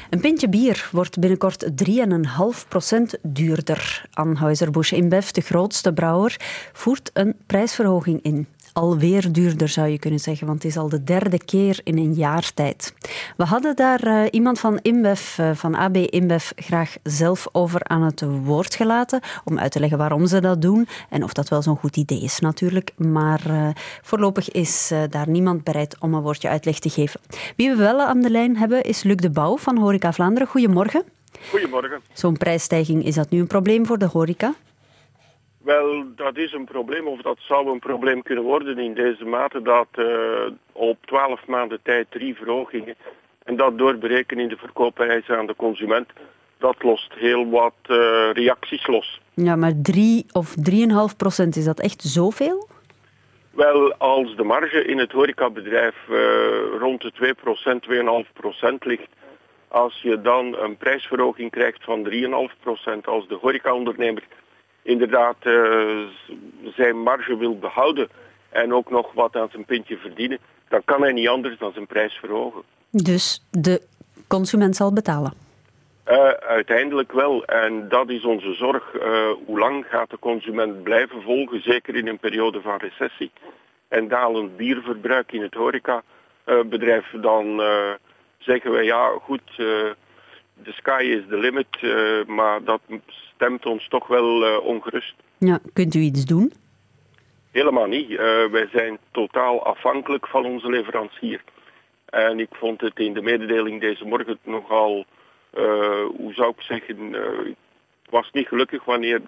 Een pintje bier wordt binnenkort 3,5% duurder. Anheuser-Busch InBev, de grootste brouwer, voert een prijsverhoging in. Alweer duurder zou je kunnen zeggen, want het is al de derde keer in een jaar tijd. We hadden daar iemand van InBev, van AB InBev, graag zelf over aan het woord gelaten, om uit te leggen waarom ze dat doen en of dat wel zo'n goed idee is natuurlijk. Maar voorlopig is daar niemand bereid om een woordje uitleg te geven. Wie we wel aan de lijn hebben is Luc de Bouw van Horeca Vlaanderen. Goedemorgen. Goedemorgen. Zo'n prijsstijging, is dat nu een probleem voor de horeca? Wel, dat is een probleem, of dat zou een probleem kunnen worden in deze mate dat op 12 maanden tijd 3 verhogingen en dat doorberekenen in de verkoopprijzen aan de consument, dat lost heel wat reacties los. Ja, maar 3 of 3,5%, is dat echt zoveel? Wel, als de marge in het horecabedrijf rond de 2%, 2,5% ligt, als je dan een prijsverhoging krijgt van 3,5%, als de horecaondernemer inderdaad zijn marge wil behouden en ook nog wat aan zijn pintje verdienen, dan kan hij niet anders dan zijn prijs verhogen. Dus de consument zal betalen? Uiteindelijk wel. En dat is onze zorg. Hoe lang gaat de consument blijven volgen, zeker in een periode van recessie en dalend bierverbruik in het horecabedrijf, dan zeggen wij ja goed, the sky is the limit, maar dat stemt ons toch wel ongerust. Ja, kunt u iets doen? Helemaal niet. Wij zijn totaal afhankelijk van onze leverancier. En ik vond het in de mededeling deze morgen nogal, hoe zou ik zeggen, ik was niet gelukkig wanneer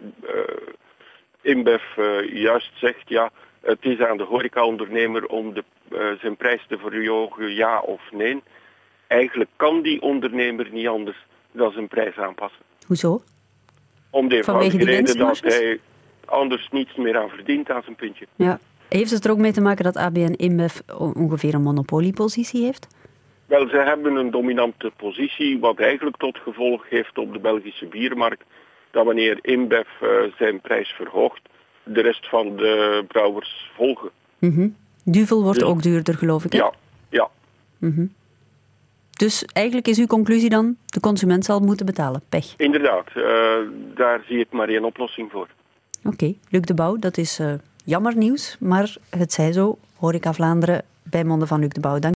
InBev juist zegt, ja, het is aan de horecaondernemer om zijn prijs te verhogen, ja of nee. Eigenlijk kan die ondernemer niet anders dan zijn prijs aanpassen. Hoezo? Om de Vanwege eenvoudige die reden dat winstmarges? hij anders niets meer aan verdient aan zijn puntje. Ja. Heeft het er ook mee te maken dat ABN InBev ongeveer een monopoliepositie heeft? Wel, ze hebben een dominante positie, wat eigenlijk tot gevolg heeft op de Belgische biermarkt, dat wanneer InBev zijn prijs verhoogt, de rest van de brouwers volgen. Mm-hmm. Duvel wordt Dus, ook duurder, geloof ik, hè? Ja. Mm-hmm. Dus eigenlijk is uw conclusie dan, de consument zal moeten betalen. Pech. Inderdaad, daar zie ik maar één oplossing voor. Oké, Luc de Bouw, dat is jammer nieuws, maar het zij zo. Horeca Vlaanderen bij monden van Luc de Bouw. Dank.